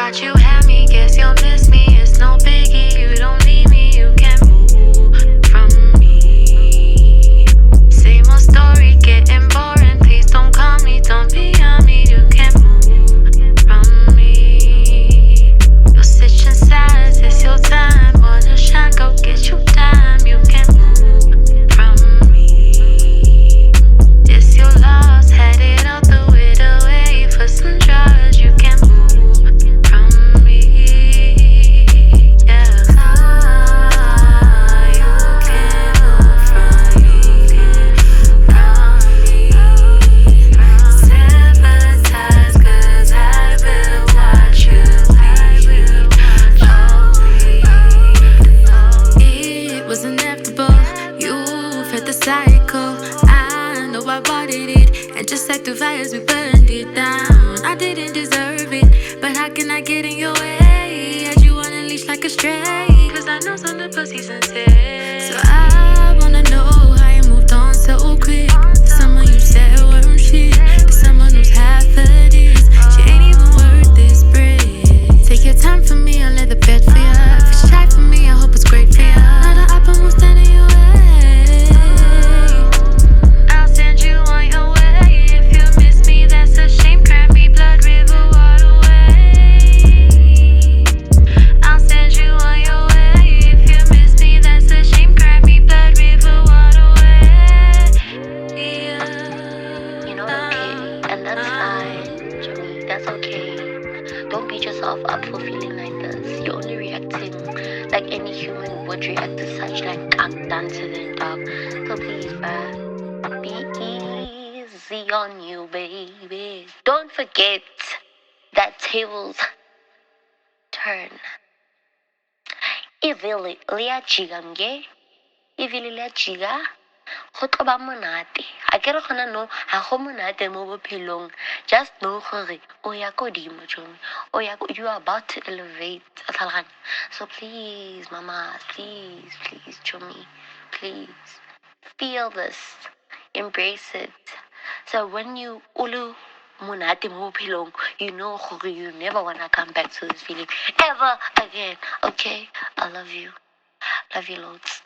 Thought you had me, guess you'll miss me. It's no biggie, you don't need me, you can't move from me. Same old story, getting boring. Please don't call me, don't be on me. You can't move from me. You're switching sides, it's your time. Wanna shine, go get you time. You can't move from me. It's your loss, headed out the window, away for some drugs. You can't move from me. Yeah. You can't move from me. Sympathize, 'cause I will watch you bleed. It was inevitable. You fed the cycle. I know I wanted it, and just like the fires, we burned it down. I didn't deserve it, but how can I get in your way? Had you on a leash like a stray? 'Cause I know some of the pussy's sincere. So I wanna know how you moved on so quick. Someone you said weren't shit. Someone who's half of this. She ain't even worth this bread. Take your time for me, I'll let the bed for ya. If it's shy for me, I hope it's great for ya. Not a up and won't stand in your way. I'll send you on your way. If you miss me, that's a shame. Grab me, blood river, waterway. I'll send you on your way. If you miss me, that's a shame. Grab me, blood river, waterway. You know, okay, and that's fine, Jimmy. That's okay. Don't beat yourself up for feeling like this. You're only reacting like any human would react to such like done to the dog. So please, bruh, be easy on you, baby. Don't forget that tables turn. Ivili liajiga nge. Ivili liajiga. Go tlo ba monate. A ke re gona no ha go monate mo bophelong. Just know gore o ya ko dimo Jomi. You are about to elevate. So please, mama, please, Jomi, please feel this, embrace it. So when you ulu monate mo bophelong, you know gore you never wanna come back to this feeling ever again. Okay, I love you loads.